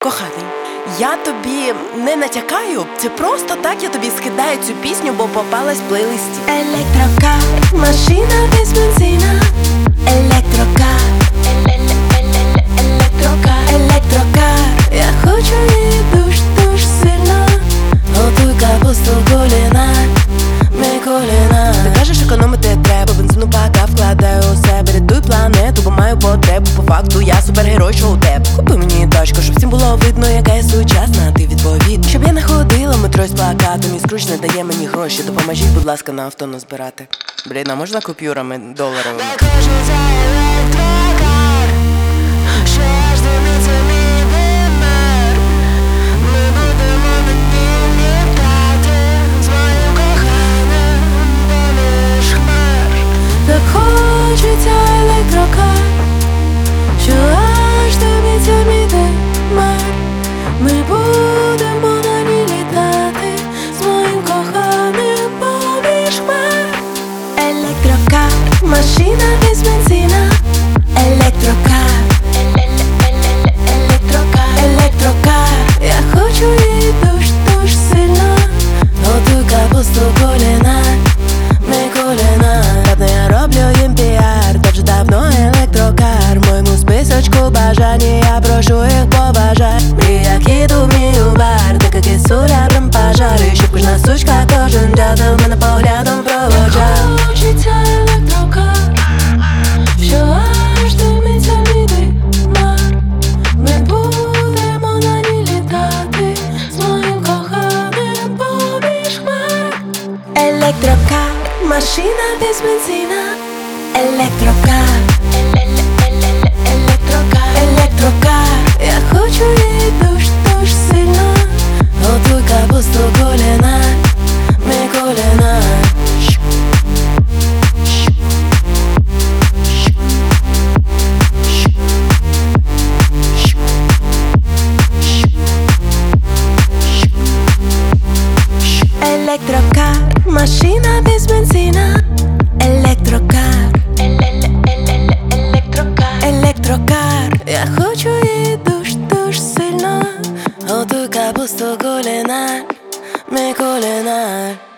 Коханий, я тобі не натякаю, це просто так я тобі скидаю цю пісню, бо попалась в плейлисті. Електрокар, машина без бензина. Електрокар, електрокар, електрокар. Я хочу її дуже сильно. Готуй капусту коліна, ми коліна. Ти кажеш, економити треба, бензину пока вкладаю у себе. Рятуй планету, бо маю потребу. По факту я супергерой, що у тебе. Купи мені тачку, щоб всім було видно, яка я сучасна, ти відповідь. Щоб я не ходила метро з плакатом, і Скруч не дає мені гроші. Допоможіть, будь ласка, на авто назбирати. Блін, а можна купюрами доларовими? Так хочеться електрокар, що аж тобі мій мар. Ми будемо на ній літати з моїм коханим поміж хмар. Електрокар, машина без бензина. Електрокар, електрокар, електрокар. Я хочу її дуже сильно. Готуй капусту коліна, ми коліна. Я роблю їм піар, дуже давно електрокар. В моєму списочку бажань, я прошу їх поважать. Мрія кіду в мій бар, така кисуля прям пожари. Щоб кожна сучка, кожен дятел мене поглядом проводжав. Хочеться електрокар, що аж димиться мій мар. Ми будемо на ній літати з моїм коханим поміж хмар. Електрокар, машина без бензина. Електрокар, електрокар, електрокар. Я хочу її дуже сильно. Готуй капусту коліна, ми коліна. Електрокар, машина без бензина. Електрокар, електрокар, електрокар. Я хочу її дуже сильно. Готуй капусту коліна, ми коліна.